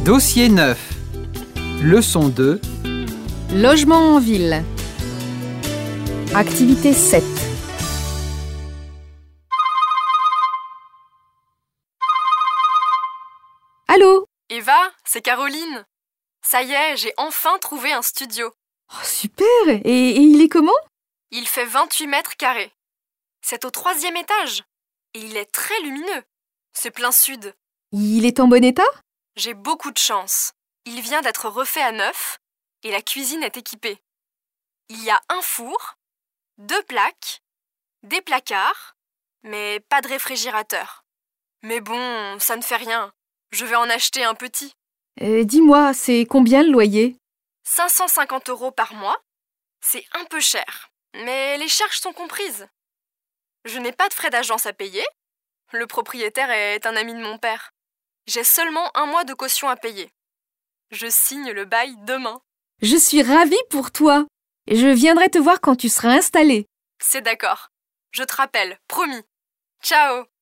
Dossier 9. Leçon 2. Logement en ville. Activité 7. Allô? Eva, c'est Caroline. Ça y est, j'ai enfin trouvé un studio. Oh, super! Et il est comment? Il fait 28 mètres carrés. C'est au 3e étage. Et il est très lumineux. C'est plein sud. Il est en bon état? J'ai beaucoup de chance. Il vient d'être refait à neuf et la cuisine est équipée. Il y a un four, 2 plaques, des placards, mais pas de réfrigérateur. Mais bon, ça ne fait rien. Je vais en acheter un petit. Dis-moi, c'est combien le loyer? 550 € par mois. C'est un peu cher, mais les charges sont comprises. Je n'ai pas de frais d'agence à payer. Le propriétaire est un ami de mon père. J'ai seulement 1 mois de caution à payer. Je signe le bail demain. Je suis ravie pour toi. Je viendrai te voir quand tu seras installé. C'est d'accord. Je te rappelle, promis. Ciao!